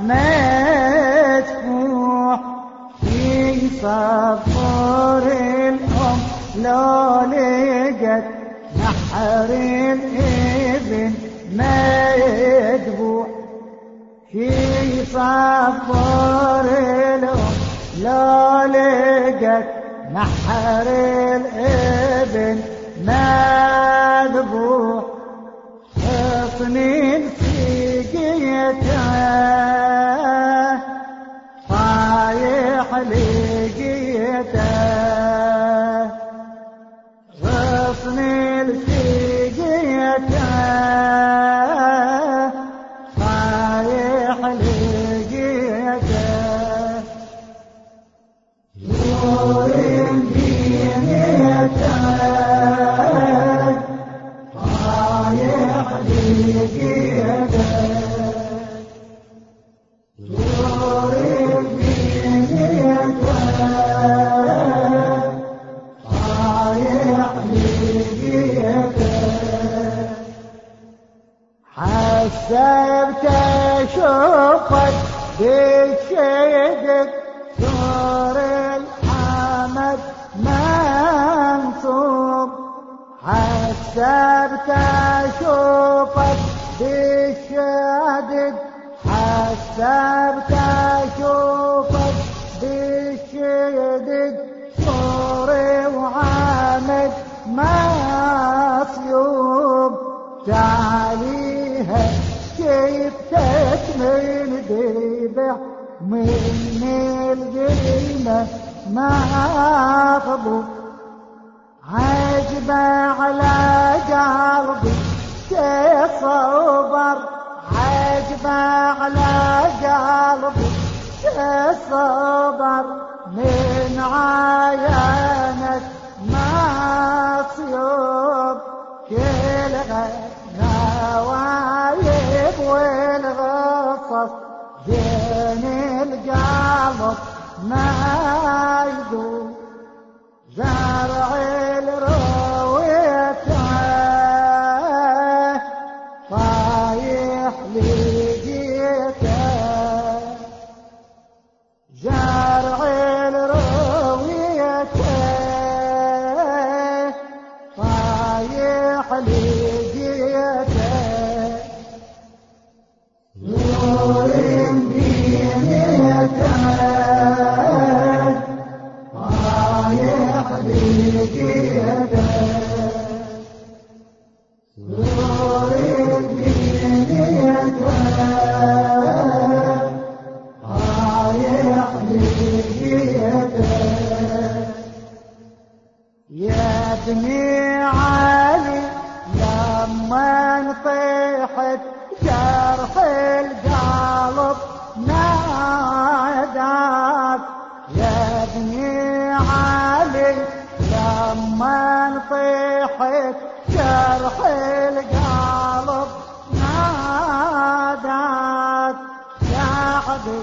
مدفوع في صفور الأم لو لقت نحر الابن مدفوع في صفور الأم لو لقت نحر الابن مذبوح اصنين سقيته طايح لقيته اصنين سقيته طايح لقيته نور بينيته طايح لقيته نور بينيته طايح لقيته حسبت اشوفك بشيدك دور الحمد منصوب حسبت اشوفك بشيدك حسبت اشوفك بشيدك صوري وعامد مصيوب تعاليها شفتك من ذبح من القيمة مغضوب عجبة على قلبي تصبر عجبة على قلبي تصبر من عيانك مصيوب كل نوايب والغصص بين القلب ما يذوب زرع الرويته طايح لقيته زرع الرويته طايح لقيته نور بينيته طايح لقيته نور بينيته طايح لقيته يا ابني علي لما انطيحت جرح القلب ناداك يا ابني علي لما انطيحت جرح القلب ناداك شعبي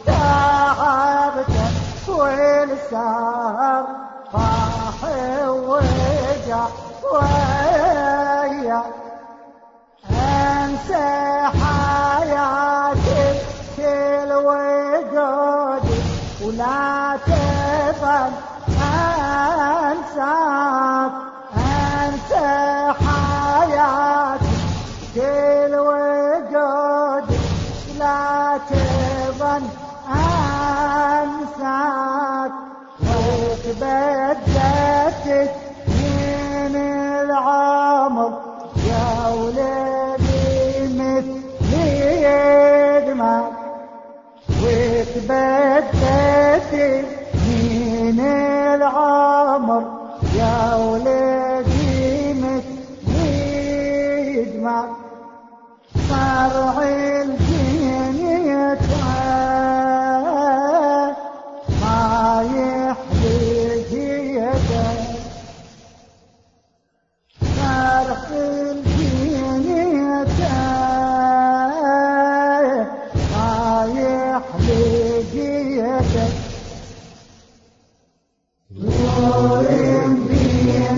تعبت والسهر طاح ووجع وياك انسى حياتي كل وجودي ولا تظل انساك انسى حياتي كل وجودي لا تظل انساك وتبدلت من العمر يا ولدي مثل يدمك وتبدلت من العمر يا ولدي مثل يدمك صرع الجنية طايح لقيته صرع الجنية طايح لقيته نور بينيته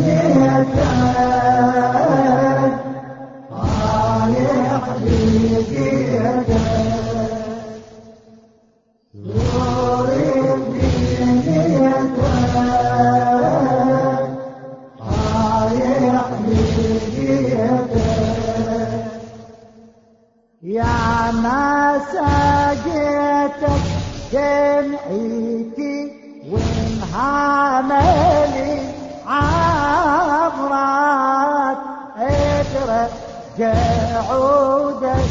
دمعتي وانهاملي عبرات اترجع عودك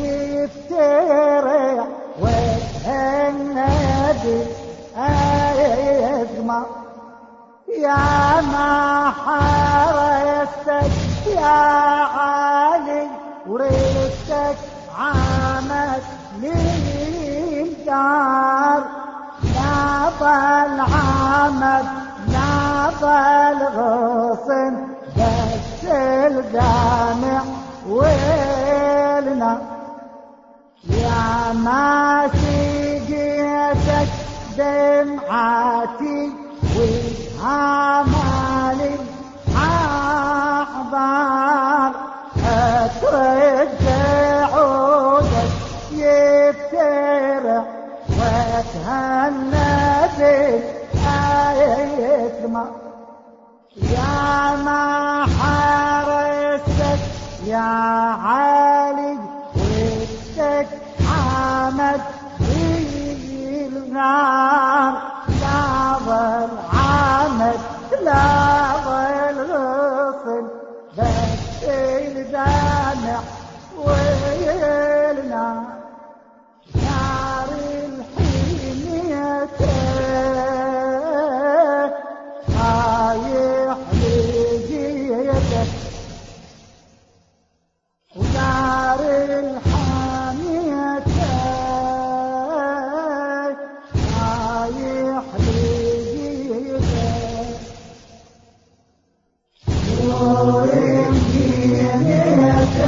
يفترع وجه النبي يجمع يا ما حرستك يا علي ورثتك عامت للدار لا ضل عامت لا ضل غصن بس الجامع ويلنا يا ما سقيتك دمعاتي وعمالي أحضار أترجع عودك يفترع واتهنى بالآيتما يا ما حرستك يا علي وشك عمد النار لا ظل عمد لا ظل غصن بس الجامع ويلنا نار الحمية رايح لجيتك ونار الحامية رايح لجيتك نور الحمية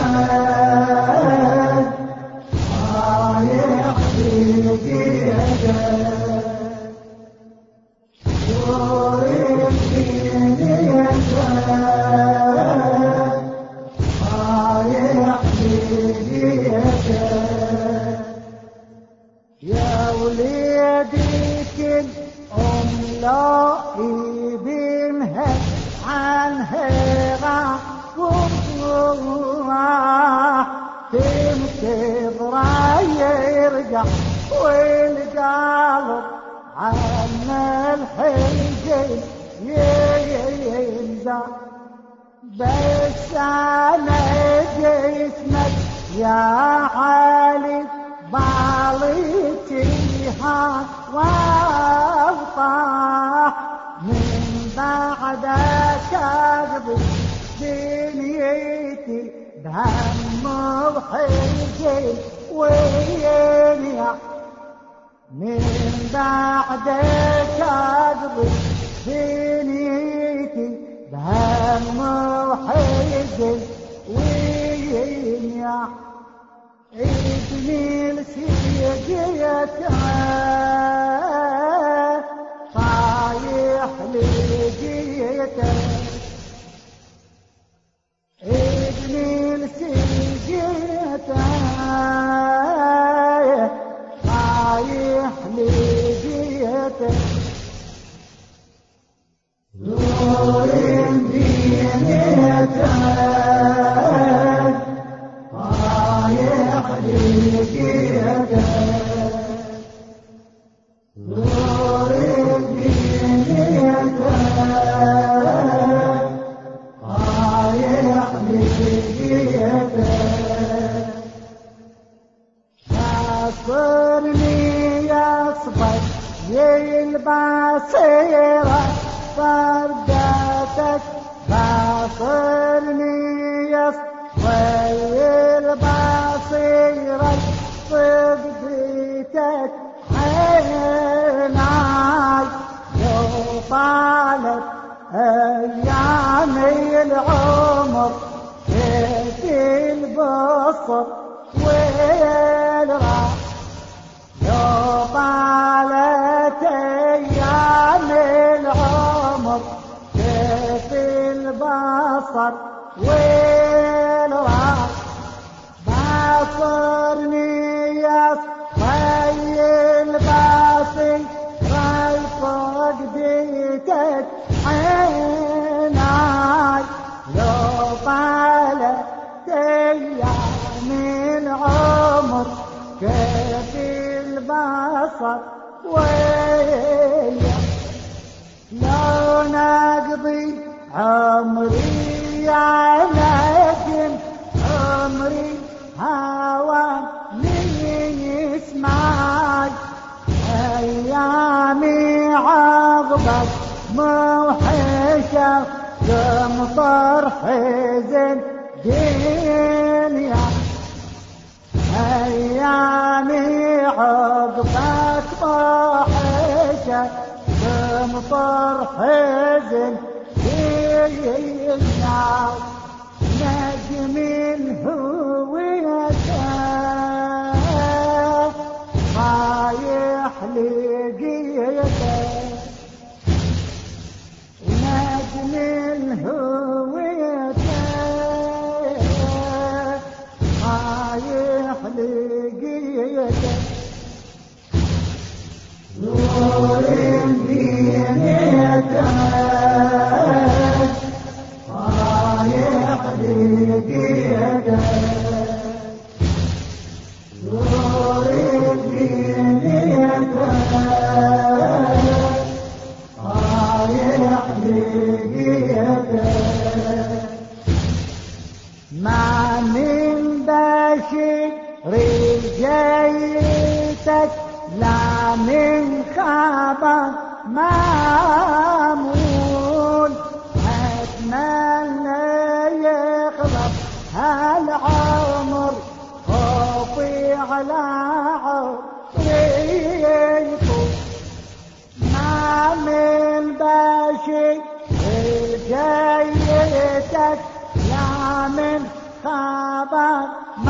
رايح لجيتك نور الحمية يا وليدي كل أملائي بمها عنها غفوها تنتظر يرجع والقلب عن الحجين ينزع بس أنا جسمك يا علي باليتيها وافطاح من بعدك أقضي دنيتي بهم بحجين وينيع من بعدك أقضي دنيتي بهم وحزن وينيع ابني لسيجيتها طايح لجيتها ابني لسيجيتها طايح لجيتها نور دينتك رايح لجيتك نور دينتك رايح لجيتك ناصرني يصبر البصيرة فردتك باصرني يصبر البصيرة صدقتك عيناي لو طالت أيامي العمر كيف البصر والراح لو طالت أيام العمر كيف البصر والراح باصرني يصفي الباصي راي فقدتك عيناي لو طالت أيام العمر كيف البصر ويا لو نقضي عمري يا نجم عمري هواني يسمعك أيامي عقبك موحشة قمطر حزن دنيا أيامي عقبك موحشة قمطر حزن دنيا نجم الهوية رايح لقيته نجم الهوية رايح لقيته نور بينيته رايح لقيته نور بينيته رايح لقيته ما من بشر جيتك لا من خبر مامون أتمنى يخلص هالعمر خوفي على عمريكم ما من بشر جيتك لا من خبر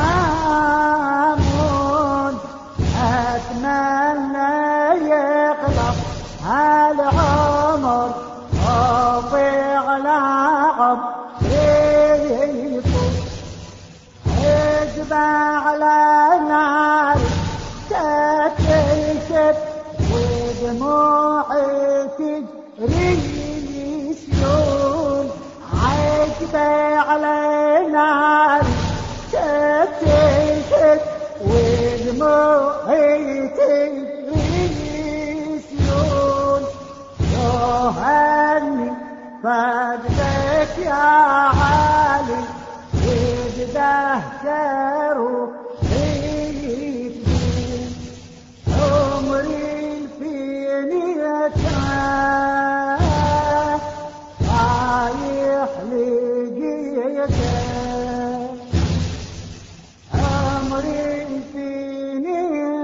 مامون أتمنى يخلص هالعمر خوفي على عمريكم اجمع على نار تتشف ودموعي تجري سيول عجبة على نار تتشف ودموعي تجري سيول يوهني فقدك يا علي وبدهجر وحيدي عمري فيني يتعب رايح لقيته عمري فيني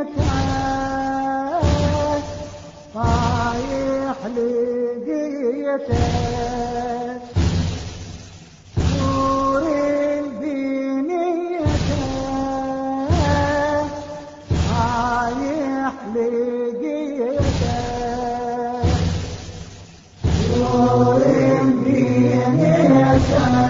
يتعب رايح لقيته نور بينيته